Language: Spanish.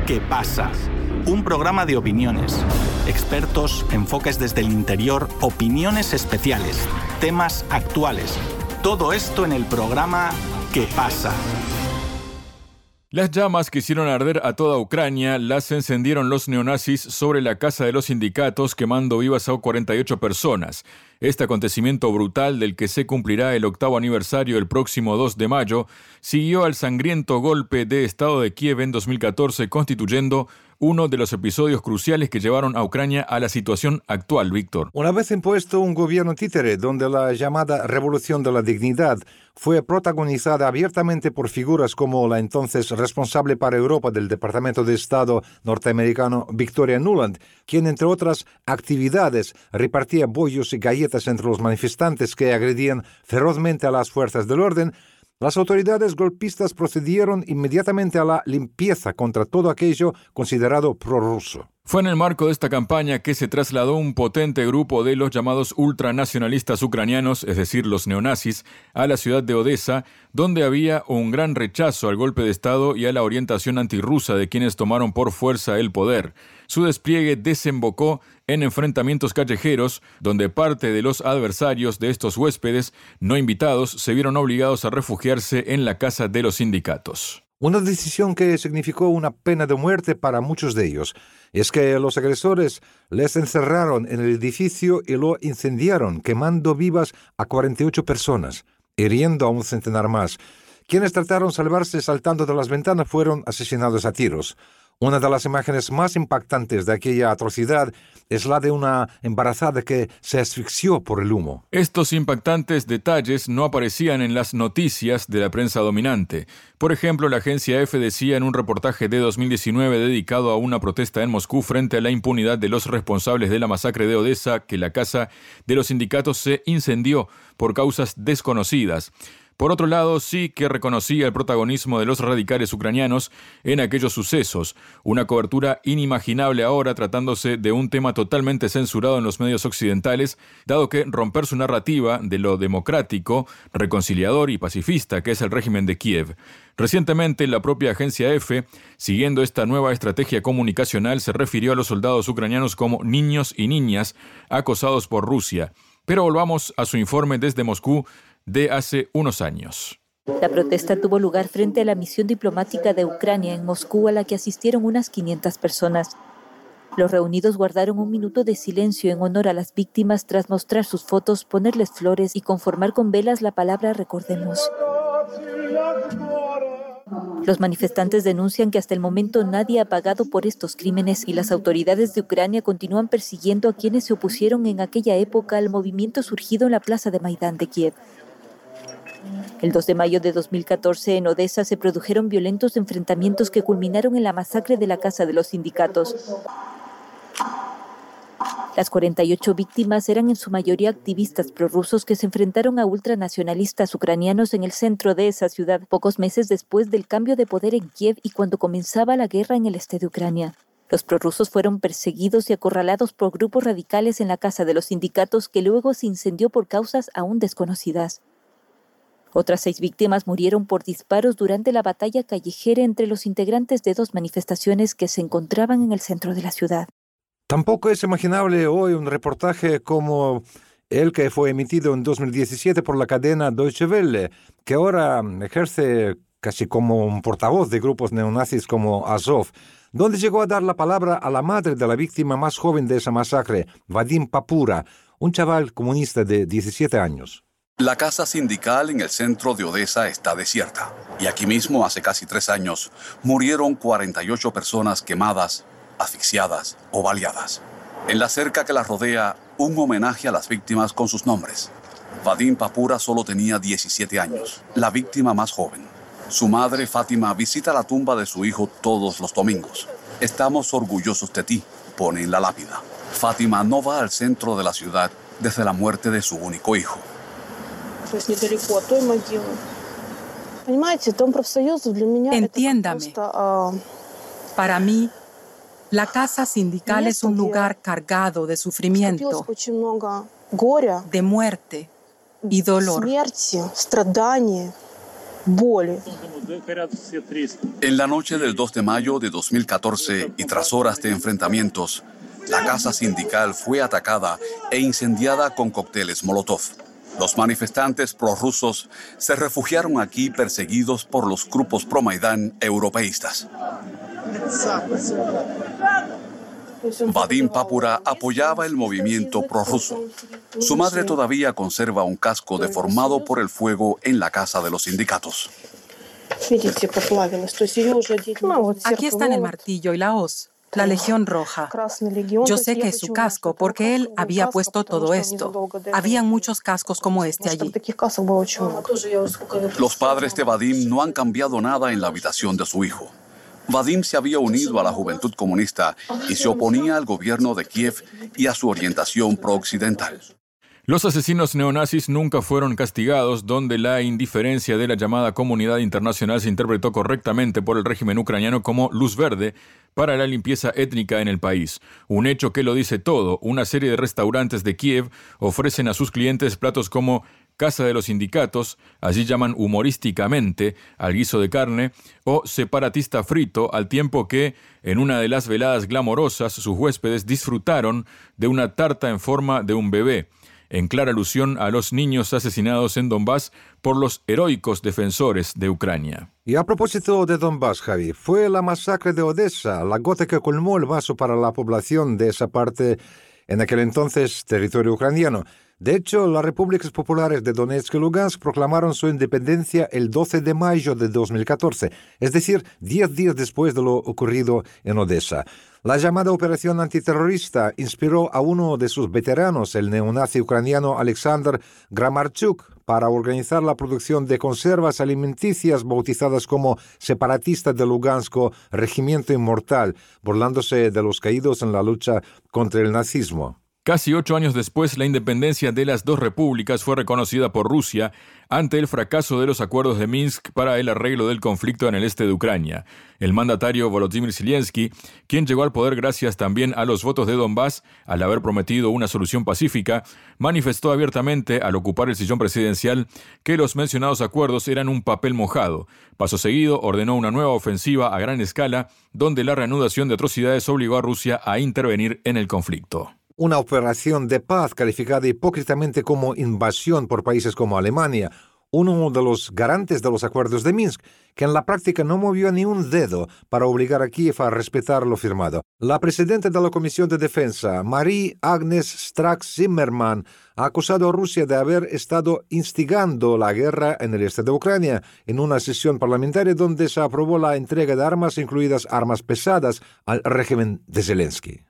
¿Qué pasa? Un programa de opiniones, expertos, enfoques desde el interior, opiniones especiales, temas actuales. Todo esto en el programa ¿Qué pasa? Las llamas que hicieron arder a toda Ucrania las encendieron los neonazis sobre la casa de los sindicatos, quemando vivas a 48 personas. Este acontecimiento brutal, del que se cumplirá el 8º aniversario el próximo 2 de mayo, siguió al sangriento golpe de Estado de Kiev en 2014, constituyendo uno de los episodios cruciales que llevaron a Ucrania a la situación actual, Víctor. Una vez impuesto un gobierno títere donde la llamada Revolución de la Dignidad fue protagonizada abiertamente por figuras como la entonces responsable para Europa del Departamento de Estado norteamericano Victoria Nuland, quien entre otras actividades repartía bollos y galletas entre los manifestantes que agredían ferozmente a las fuerzas del orden. Las autoridades golpistas procedieron inmediatamente a la limpieza contra todo aquello considerado prorruso. Fue en el marco de esta campaña que se trasladó un potente grupo de los llamados ultranacionalistas ucranianos, es decir, los neonazis, a la ciudad de Odessa, donde había un gran rechazo al golpe de Estado y a la orientación antirrusa de quienes tomaron por fuerza el poder. Su despliegue desembocó en enfrentamientos callejeros, donde parte de los adversarios de estos huéspedes no invitados se vieron obligados a refugiarse en la casa de los sindicatos. Una decisión que significó una pena de muerte para muchos de ellos. Es que los agresores les encerraron en el edificio y lo incendiaron, quemando vivas a 48 personas, hiriendo a un centenar más. Quienes trataron de salvarse saltando de las ventanas fueron asesinados a tiros. Una de las imágenes más impactantes de aquella atrocidad es la de una embarazada que se asfixió por el humo. Estos impactantes detalles no aparecían en las noticias de la prensa dominante. Por ejemplo, la agencia EFE decía en un reportaje de 2019 dedicado a una protesta en Moscú frente a la impunidad de los responsables de la masacre de Odessa que la casa de los sindicatos se incendió por causas desconocidas. Por otro lado, sí que reconocía el protagonismo de los radicales ucranianos en aquellos sucesos, una cobertura inimaginable ahora tratándose de un tema totalmente censurado en los medios occidentales, dado que romper su narrativa de lo democrático, reconciliador y pacifista que es el régimen de Kiev. Recientemente, la propia agencia EFE, siguiendo esta nueva estrategia comunicacional, se refirió a los soldados ucranianos como niños y niñas acosados por Rusia. Pero volvamos a su informe desde Moscú de hace unos años. La protesta tuvo lugar frente a la misión diplomática de Ucrania en Moscú, a la que asistieron unas 500 personas. Los reunidos guardaron un minuto de silencio en honor a las víctimas tras mostrar sus fotos, ponerles flores y conformar con velas la palabra recordemos. Los manifestantes denuncian que hasta el momento nadie ha pagado por estos crímenes y las autoridades de Ucrania continúan persiguiendo a quienes se opusieron en aquella época al movimiento surgido en la plaza de Maidán de Kiev. El 2 de mayo de 2014 en Odessa se produjeron violentos enfrentamientos que culminaron en la masacre de la casa de los sindicatos. Las 48 víctimas eran en su mayoría activistas prorrusos que se enfrentaron a ultranacionalistas ucranianos en el centro de esa ciudad, pocos meses después del cambio de poder en Kiev y cuando comenzaba la guerra en el este de Ucrania. Los prorrusos fueron perseguidos y acorralados por grupos radicales en la casa de los sindicatos, que luego se incendió por causas aún desconocidas. Otras 6 víctimas murieron por disparos durante la batalla callejera entre los integrantes de 2 manifestaciones que se encontraban en el centro de la ciudad. Tampoco es imaginable hoy un reportaje como el que fue emitido en 2017 por la cadena Deutsche Welle, que ahora ejerce casi como un portavoz de grupos neonazis como Azov, donde llegó a dar la palabra a la madre de la víctima más joven de esa masacre, Vadim Papura, un chaval comunista de 17 años. La casa sindical en el centro de Odessa está desierta. Y aquí mismo, hace casi 3 años, murieron 48 personas quemadas, asfixiadas o baleadas. En la cerca que las rodea, un homenaje a las víctimas con sus nombres. Vadim Papura solo tenía 17 años, la víctima más joven. Su madre, Fátima, visita la tumba de su hijo todos los domingos. Estamos orgullosos de ti, pone en la lápida. Fátima no va al centro de la ciudad desde la muerte de su único hijo. Entiéndame. Para mí, la casa sindical es un lugar cargado de sufrimiento, de muerte y dolor. En la noche del 2 de mayo de 2014 y tras horas de enfrentamientos, la casa sindical fue atacada e incendiada con cócteles Molotov. Los manifestantes prorrusos se refugiaron aquí perseguidos por los grupos pro-Maidán europeístas. Vadim Papura apoyaba el movimiento prorruso. Su madre todavía conserva un casco deformado por el fuego en la casa de los sindicatos. Aquí están el martillo y la hoz, la Legión Roja. Yo sé que es su casco porque él había puesto todo esto. Habían muchos cascos como este allí. Los padres de Vadim no han cambiado nada en la habitación de su hijo. Vadim se había unido a la Juventud Comunista y se oponía al gobierno de Kiev y a su orientación pro-occidental. Los asesinos neonazis nunca fueron castigados, donde la indiferencia de la llamada comunidad internacional se interpretó correctamente por el régimen ucraniano como luz verde para la limpieza étnica en el país. Un hecho que lo dice todo. Una serie de restaurantes de Kiev ofrecen a sus clientes platos como Casa de los Sindicatos, allí llaman humorísticamente al guiso de carne, o separatista frito, al tiempo que, en una de las veladas glamorosas, sus huéspedes disfrutaron de una tarta en forma de un bebé, en clara alusión a los niños asesinados en Donbass por los heroicos defensores de Ucrania. Y a propósito de Donbass, Javi, fue la masacre de Odessa la gota que colmó el vaso para la población de esa parte, en aquel entonces territorio ucraniano. De hecho, las repúblicas populares de Donetsk y Lugansk proclamaron su independencia el 12 de mayo de 2014, es decir, 10 días después de lo ocurrido en Odessa. La llamada operación antiterrorista inspiró a uno de sus veteranos, el neonazi ucraniano Alexander Gramarchuk, para organizar la producción de conservas alimenticias bautizadas como separatistas de Lugansk o Regimiento Inmortal, burlándose de los caídos en la lucha contra el nazismo. Casi 8 años después, la independencia de las dos repúblicas fue reconocida por Rusia ante el fracaso de los acuerdos de Minsk para el arreglo del conflicto en el este de Ucrania. El mandatario Volodymyr Zelensky, quien llegó al poder gracias también a los votos de Donbass, al haber prometido una solución pacífica, manifestó abiertamente al ocupar el sillón presidencial que los mencionados acuerdos eran un papel mojado. Paso seguido, ordenó una nueva ofensiva a gran escala, donde la reanudación de atrocidades obligó a Rusia a intervenir en el conflicto. Una operación de paz calificada hipócritamente como invasión por países como Alemania, uno de los garantes de los acuerdos de Minsk, que en la práctica no movió ni un dedo para obligar a Kiev a respetar lo firmado. La presidenta de la Comisión de Defensa, Marie-Agnes Strack-Zimmermann, ha acusado a Rusia de haber estado instigando la guerra en el este de Ucrania, en una sesión parlamentaria donde se aprobó la entrega de armas, incluidas armas pesadas, al régimen de Zelensky.